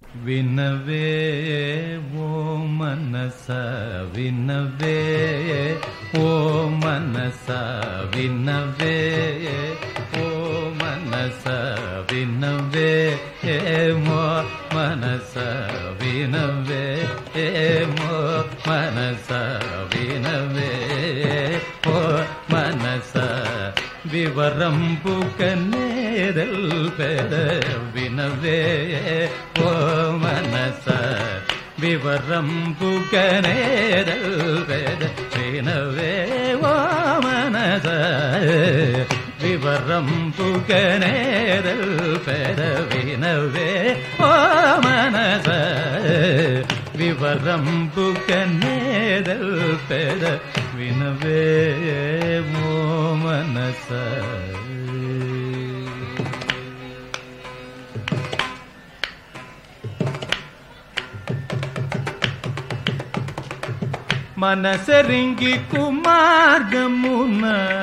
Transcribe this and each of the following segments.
వినవే ఓ మనస వినవే ఓ మనస వినవే ఓ మనస వినవే ఏమో మనస వినవే ఏమో మనస వినవే ఓ మనస వివరంబు కన్నేదల్ పెద వినవే ఓ మనస వివరంబు కన్నేదల్ పెద వినవే ఓ మనస వివరంబు కన్నేదల్ పెద వినవే ఓ మనస వివరంబు కన్నేదల్ పెద వినవే ఓ మనస మనసరింగి కుమార్గమున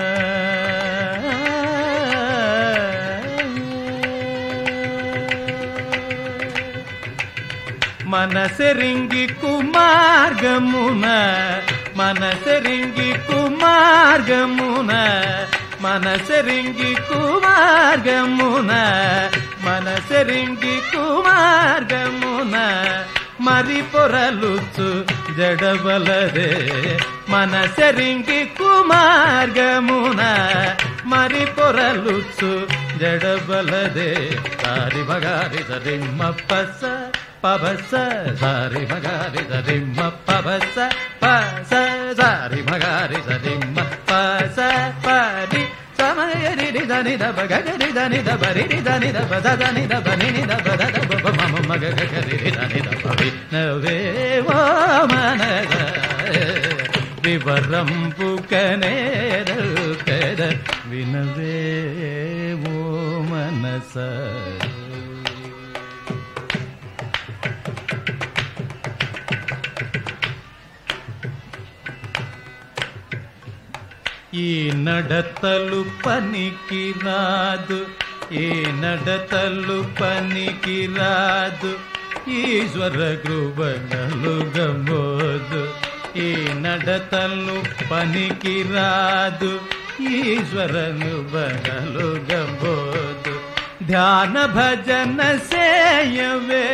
మనసరింగి కుమార్గమున మనసరింగి కుమార్గమున మనసరింగి కుమార్గమున మనసరింగి కుమార్గమున మరి పొరలుచు జడబలదే మనసరింగి కుమార్గమున మరి పొరలుచు జడబలదే సారి బగారి సరిమ్మ పస పబస సారి మగారి సరిమ్మ పబస పస సారి మగారి సరిమ్మ పస పరి సమయరి దని దబ గగరి దని దబ రి దని దబ దని దబ ని దబ దబ మమ మగ గగరి దని దబ వినవే ఓ మనస వివరంబు కన్నేదల్ పెద వినవే ఓ మనస ఈ నడతలు పనికి రాదు ఈ నడతలు పనికి రాదు ఈశ్వర కృపగలు గమోదు ఈ నడతలు పనికి రాదు ఈశ్వర కృపగలు గమోదు ధ్యాన భజన సేయవే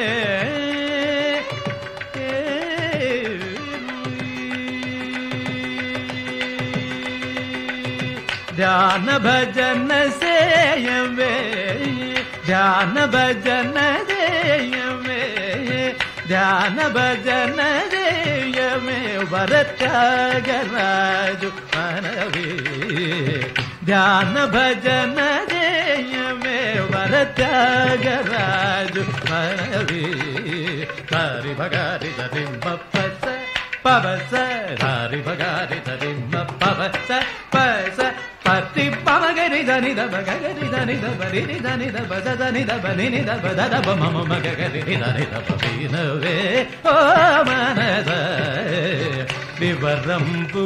ధ్యాన భజన సేయవే ధ్యాన భజన సేయవే ధ్యాన భజన సేయవే వరత్యాగరాజు మనవి ధ్యాన భజన సేయవే వరత్యాగరాజు మనవి సారి భగారి సరిమ్మ పస పవస సారి భగారి సరిమ్మ పవస పస పతి పమగరి దని దబ గగరి దని దబ రి దని దబ దని దబ ని దబ దబ మమ మగరి దని దబ వినవే ఓ మనస వివరంబు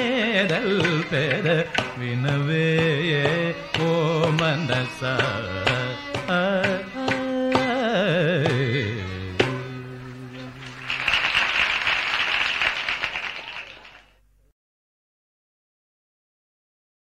కన్నేదల్ పెద వినవే ఓ మనస